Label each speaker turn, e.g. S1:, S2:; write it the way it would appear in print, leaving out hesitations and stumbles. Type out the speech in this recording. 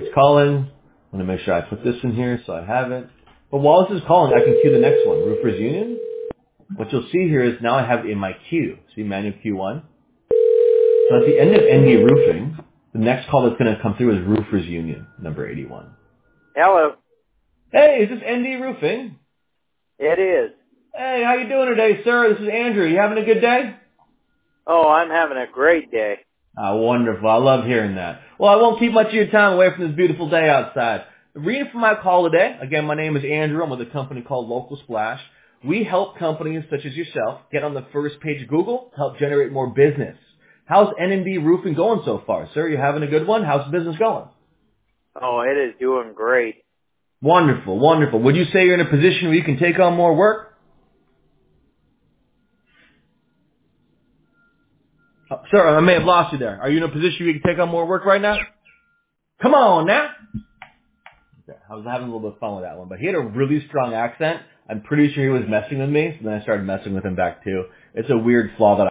S1: is calling. I'm going to make sure I put this in here so I have it. But while this is calling, I can queue the next one, Roofers Union. What you'll see here is now I have it in my queue. See manual Q1? So at the end of ND Roofing, the next call that's going to come through is Roofers Union, number 81.
S2: Hello.
S1: Hey, is this ND Roofing?
S2: It is.
S1: Hey, how you doing today, sir? This is Andrew. You having a good day?
S2: Oh, I'm having a great day.
S1: Wonderful. I love hearing that. Well, I won't keep much of your time away from this beautiful day outside. The reason for my call today, again, my name is Andrew. I'm with a company called Local Splash. We help companies such as yourself get on the first page of Google to help generate more business. How's N&B Roofing going so far, sir? You having a good one? How's the business going?
S2: Oh, it is doing great.
S1: Wonderful, wonderful. Would you say you're in a position where you can take on more work? Sir, I may have lost you there. Are you in a position where you can take on more work right now? Come on now. Okay, I was having a little bit of fun with that one, but he had a really strong accent. I'm pretty sure he was messing with me, so then I started messing with him back too. It's a weird flaw that